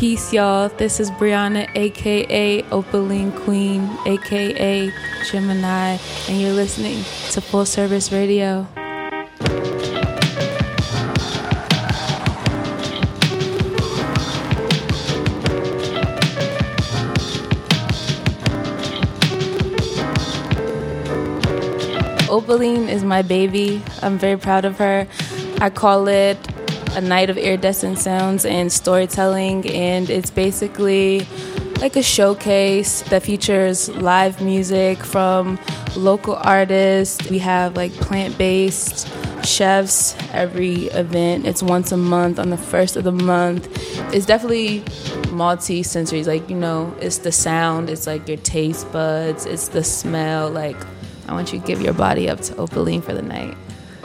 Peace, y'all. This is Brianna, aka Opaline Queen, aka Gemini, and you're listening to Full Service Radio. Opaline is my baby. I'm very proud of her. I call it a night of iridescent sounds and storytelling, and it's basically like a showcase that features live music from local artists. We have like plant-based chefs every event. It's once a month on the first of the month. It's definitely multi-sensory, like, you know, it's the sound, it's like your taste buds, it's the smell. Like, I want you to give your body up to Opaline for the night.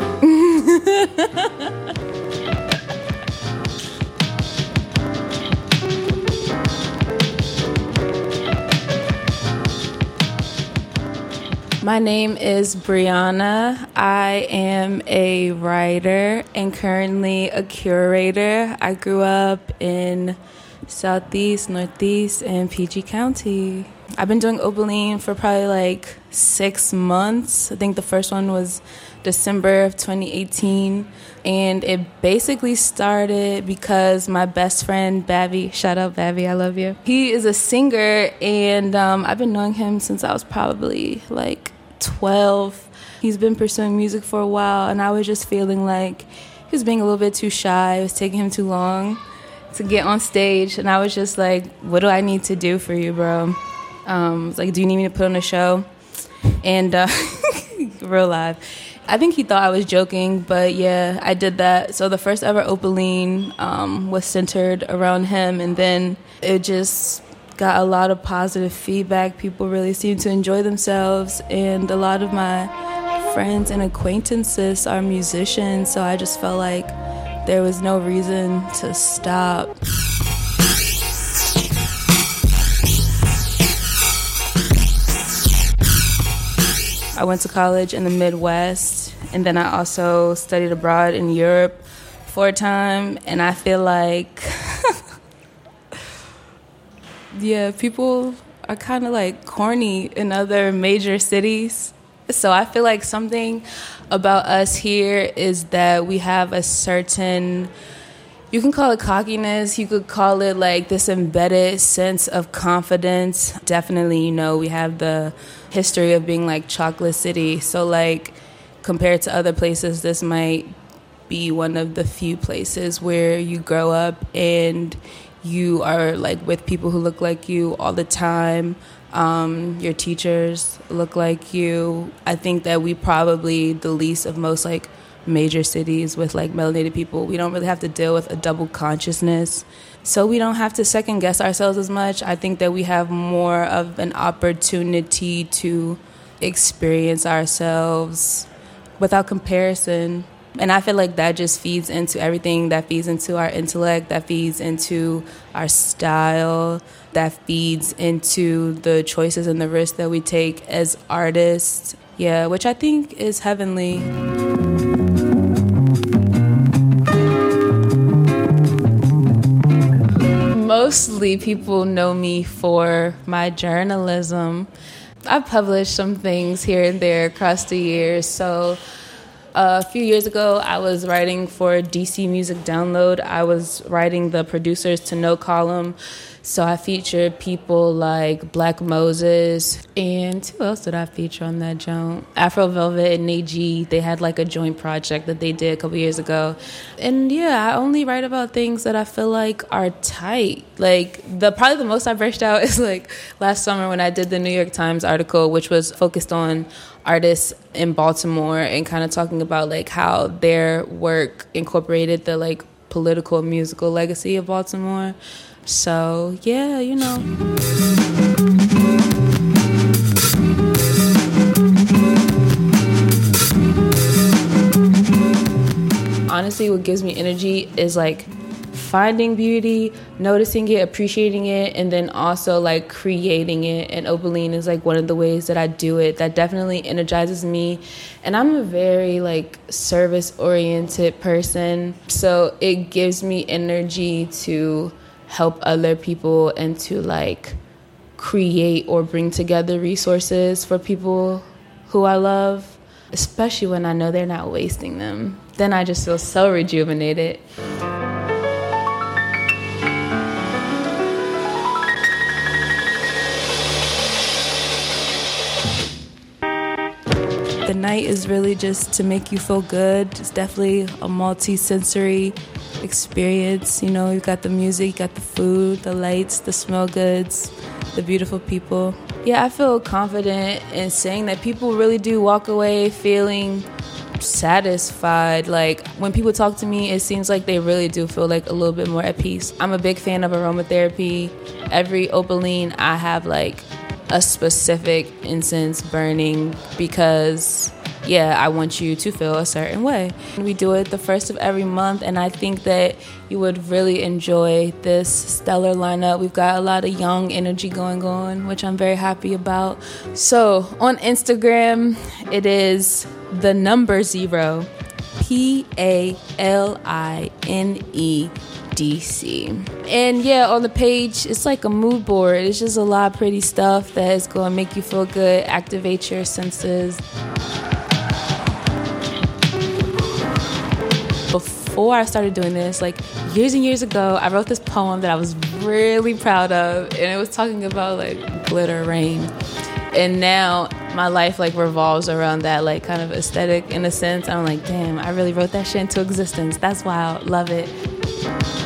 My name is Brianna. I am a writer and currently a curator. I grew up in Southeast, Northeast, and PG County. I've been doing Opaline for probably like 6 months. I think the first one was December of 2018. And it basically started because my best friend, Babby, shout out Babby, I love you. He is a singer, and I've been knowing him since I was probably like 12. He's been pursuing music for a while, and I was just feeling like he was being a little bit too shy. It was taking him too long to get on stage, and I was just like, what do I need to do for you, bro? Like, do you need me to put on a show? And real live. I think he thought I was joking, but yeah, I did that. So the first ever Opaline was centered around him, and then it just got a lot of positive feedback. People really seemed to enjoy themselves, and a lot of my friends and acquaintances are musicians, so I just felt like there was no reason to stop. I went to college in the Midwest, and then I also studied abroad in Europe for a time, and I feel like yeah, people are kind of like corny in other major cities. So I feel like something about us here is that we have a certain, you can call it cockiness, you could call it like this embedded sense of confidence. Definitely, you know, we have the history of being like Chocolate City. So like compared to other places, this might be one of the few places where you grow up and you are like with people who look like you all the time. Your teachers look like you. I think that we probably the least of most like major cities with like melanated people. We don't really have to deal with a double consciousness, so we don't have to second guess ourselves as much. I think that we have more of an opportunity to experience ourselves without comparison. And I feel like that just feeds into everything. That feeds into our intellect, that feeds into our style, that feeds into the choices and the risks that we take as artists. Yeah, which I think is heavenly. Mostly people know me for my journalism. I've published some things here and there across the years. So a few years ago, I was writing for DC Music Download. I was writing the Producers to Know column. So I featured people like Black Moses, and who else did I feature on that joint? Afro Velvet and Nate G. They had like a joint project that they did a couple years ago. And yeah, I only write about things that I feel like are tight. Like probably the most I've reached out is like last summer when I did the New York Times article, which was focused on artists in Baltimore and kind of talking about like how their work incorporated the like political and musical legacy of Baltimore. So, yeah, you know. Honestly, what gives me energy is like finding beauty, noticing it, appreciating it, and then also like creating it. And Opaline is like one of the ways that I do it that definitely energizes me. And I'm a very like service oriented person, so it gives me energy to help other people and to like create or bring together resources for people who I love, especially when I know they're not wasting them. Then I just feel so rejuvenated. The night is really just to make you feel good. It's definitely a multi-sensory experience. You know, you've got the music, you got the food, the lights, the smell goods, the beautiful people. Yeah, I feel confident in saying that people really do walk away feeling satisfied. Like, when people talk to me, it seems like they really do feel like a little bit more at peace. I'm a big fan of aromatherapy. Every Opaline, I have like a specific incense burning because, yeah, I want you to feel a certain way. We do it the first of every month, and I think that you would really enjoy this stellar lineup. We've got a lot of young energy going on, which I'm very happy about. So on Instagram, it is the number 0, PALINEDC. And yeah, on the page, it's like a mood board. It's just a lot of pretty stuff that is going to make you feel good, activate your senses. Before I started doing this, like years and years ago, I wrote this poem that I was really proud of, and it was talking about like glitter rain. And now my life like revolves around that like kind of aesthetic in a sense. I'm like, damn, I really wrote that shit into existence. That's wild. Love it.